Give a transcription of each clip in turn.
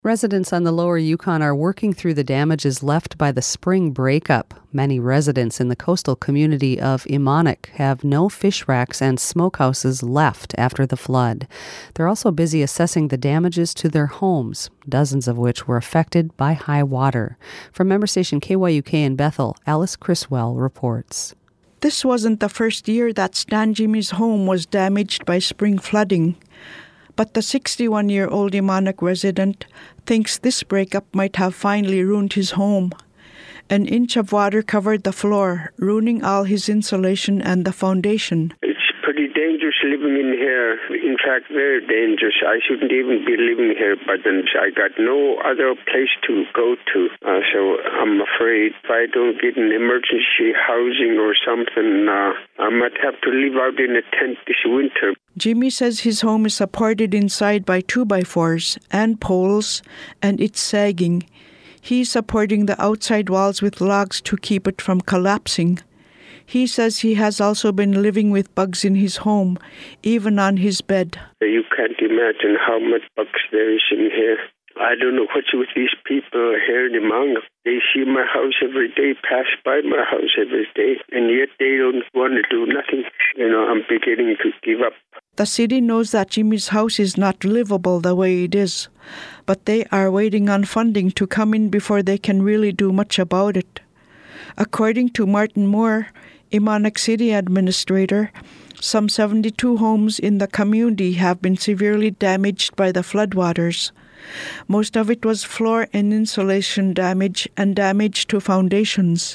Residents on the lower Yukon are working through the damages left by the spring breakup. Many residents in the coastal community of Imanik have no fish racks and smokehouses left after the flood. They're also busy assessing the damages to their homes, dozens of which were affected by high water. From member station KYUK in Bethel, Alice Criswell reports. This wasn't the first year that Stan Jimmy's home was damaged by spring flooding. But the 61-year-old Imanik resident thinks this breakup might have finally ruined his home. An inch of water covered the floor, ruining all his insulation and the foundation. It's pretty dangerous living in here. In fact, very dangerous. I shouldn't even be living here, but then I got no other place to go to. So I'm afraid if I don't get an emergency housing or something, I might have to live out in a tent this winter. Jimmy says his home is supported inside by 2x4s and poles, and it's sagging. He's supporting the outside walls with logs to keep it from collapsing. He says he has also been living with bugs in his home, even on his bed. You can't imagine how much bugs there is in here. I don't know what's with these people here in Imanik. They see my house every day, pass by my house every day, and yet they don't want to do nothing. I'm beginning to give up. The city knows that Jimmy's house is not livable the way it is, but they are waiting on funding to come in before they can really do much about it. According to Martin Moore, Imanik City Administrator, some 72 homes in the community have been severely damaged by the floodwaters. Most of it was floor and insulation damage and damage to foundations.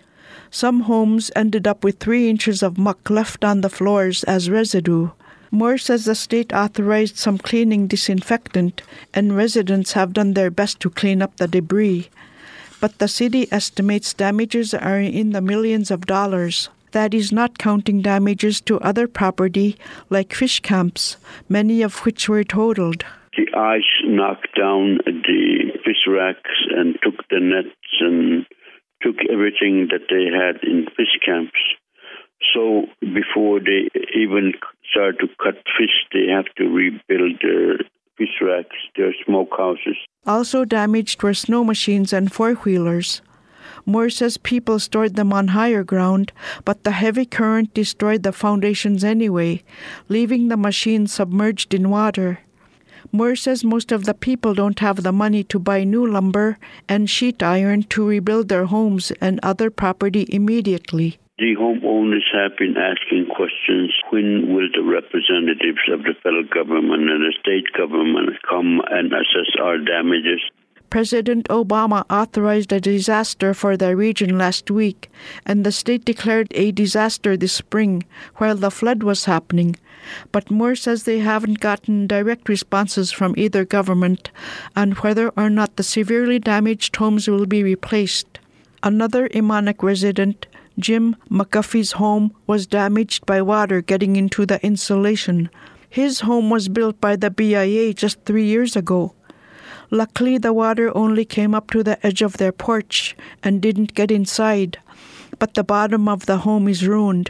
Some homes ended up with 3 inches of muck left on the floors as residue. Moore says the state authorized some cleaning disinfectant, and residents have done their best to clean up the debris. But the city estimates damages are in the millions of dollars. That is not counting damages to other property like fish camps, many of which were totaled. The ice knocked down the fish racks and took the nets and took everything that they had in fish camps. So before they even start to cut fish, they have to rebuild their fish racks, their smokehouses. Also damaged were snow machines and four-wheelers. Moore says people stored them on higher ground, but the heavy current destroyed the foundations anyway, leaving the machines submerged in water. Moore says most of the people don't have the money to buy new lumber and sheet iron to rebuild their homes and other property immediately. The homeowners have been asking questions. When will the representatives of the federal government and the state government come and assess our damages? President Obama authorized a disaster for the region last week, and the state declared a disaster this spring while the flood was happening. But Moore says they haven't gotten direct responses from either government on whether or not the severely damaged homes will be replaced. Another Imanik resident, Jim McGuffey's home, was damaged by water getting into the insulation. His home was built by the BIA just 3 years ago. Luckily, the water only came up to the edge of their porch and didn't get inside, but the bottom of the home is ruined.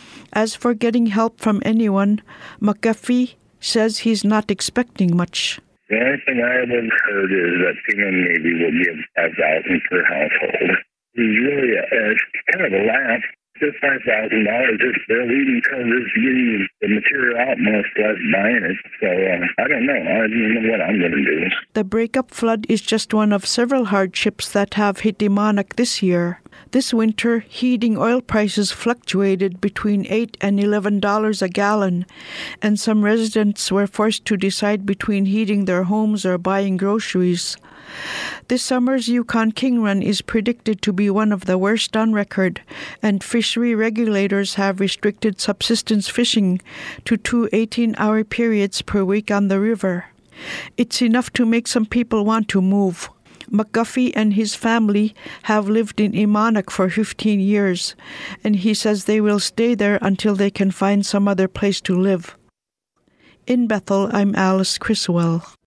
As for getting help from anyone, McGuffey says he's not expecting much. The only thing I have heard is that FEMA maybe will give $5,000 per household. It's really it's kind of a laugh. Just $5,000 just barely because it's getting the material out, most less buying it. So I don't know. I don't know what I'm going to do. The breakup flood is just one of several hardships that have hit Imanik this year. This winter, heating oil prices fluctuated between $8 and $11 a gallon, and some residents were forced to decide between heating their homes or buying groceries. This summer's Yukon King Run is predicted to be one of the worst on record, and fishery regulators have restricted subsistence fishing to 2 18-hour periods per week on the river. It's enough to make some people want to move. McGuffey and his family have lived in Imanik for 15 years, and he says they will stay there until they can find some other place to live. In Bethel, I'm Alice Criswell.